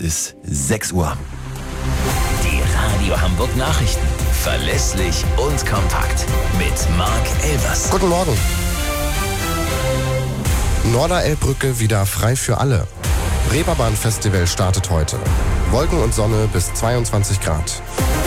ist 6 Uhr. Die Radio Hamburg Nachrichten. Verlässlich und kompakt. Mit Marc Elvers. Guten Morgen. Norderelbbrücke wieder frei für alle. Reeperbahn-Festival startet heute. Wolken und Sonne bis 22 Grad.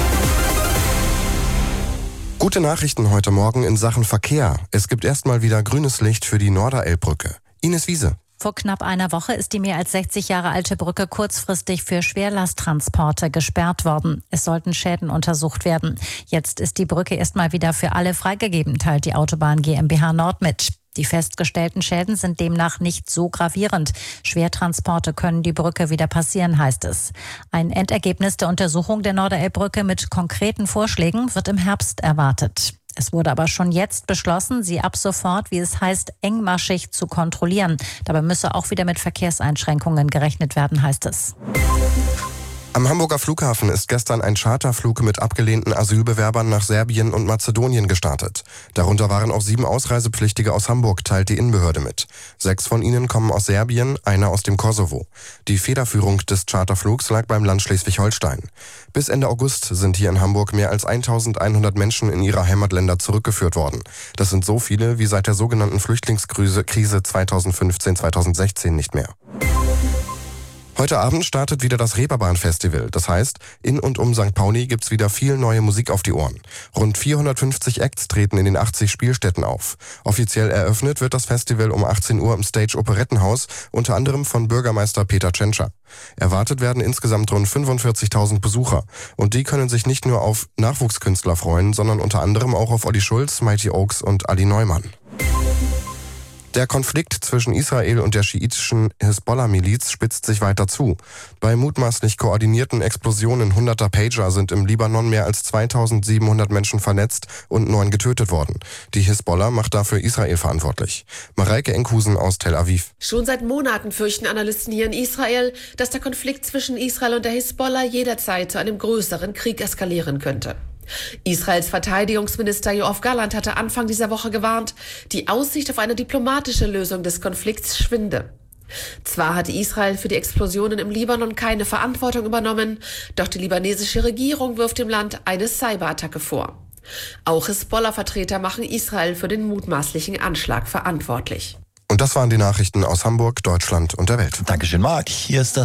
Gute Nachrichten heute Morgen in Sachen Verkehr. Es gibt erstmal wieder grünes Licht für die Norderelbbrücke. Ines Wiese. Vor knapp einer Woche ist die mehr als 60 Jahre alte Brücke kurzfristig für Schwerlasttransporte gesperrt worden. Es sollten Schäden untersucht werden. Jetzt ist die Brücke erstmal wieder für alle freigegeben, teilt die Autobahn GmbH Nord mit. Die festgestellten Schäden sind demnach nicht so gravierend. Schwertransporte können die Brücke wieder passieren, heißt es. Ein Endergebnis der Untersuchung der Norderelbbrücke mit konkreten Vorschlägen wird im Herbst erwartet. Es wurde aber schon jetzt beschlossen, sie ab sofort, wie es heißt, engmaschig zu kontrollieren. Dabei müsse auch wieder mit Verkehrseinschränkungen gerechnet werden, heißt es. Am Hamburger Flughafen ist gestern ein Charterflug mit abgelehnten Asylbewerbern nach Serbien und Mazedonien gestartet. Darunter waren auch 7 Ausreisepflichtige aus Hamburg, teilt die Innenbehörde mit. 6 von ihnen kommen aus Serbien, einer aus dem Kosovo. Die Federführung des Charterflugs lag beim Land Schleswig-Holstein. Bis Ende August sind hier in Hamburg mehr als 1100 Menschen in ihre Heimatländer zurückgeführt worden. Das sind so viele wie seit der sogenannten Flüchtlingskrise 2015-2016 nicht mehr. Heute Abend startet wieder das Reeperbahn-Festival. Das heißt, in und um St. Pauli gibt's wieder viel neue Musik auf die Ohren. Rund 450 Acts treten in den 80 Spielstätten auf. Offiziell eröffnet wird das Festival um 18 Uhr im Stage Operettenhaus, unter anderem von Bürgermeister Peter Tschentscher. Erwartet werden insgesamt rund 45.000 Besucher. Und die können sich nicht nur auf Nachwuchskünstler freuen, sondern unter anderem auch auf Olli Schulz, Mighty Oaks und Ali Neumann. Der Konflikt zwischen Israel und der schiitischen Hisbollah-Miliz spitzt sich weiter zu. Bei mutmaßlich koordinierten Explosionen hunderter Pager sind im Libanon mehr als 2700 Menschen verletzt und 9 getötet worden. Die Hisbollah macht dafür Israel verantwortlich. Mareike Enkhusen aus Tel Aviv. Schon seit Monaten fürchten Analysten hier in Israel, dass der Konflikt zwischen Israel und der Hisbollah jederzeit zu einem größeren Krieg eskalieren könnte. Israels Verteidigungsminister Yoav Gallant hatte Anfang dieser Woche gewarnt, die Aussicht auf eine diplomatische Lösung des Konflikts schwinde. Zwar hatte Israel für die Explosionen im Libanon keine Verantwortung übernommen, doch die libanesische Regierung wirft dem Land eine Cyberattacke vor. Auch Hisbollah-Vertreter machen Israel für den mutmaßlichen Anschlag verantwortlich. Und das waren die Nachrichten aus Hamburg, Deutschland und der Welt. Dankeschön, Marc. Hier ist das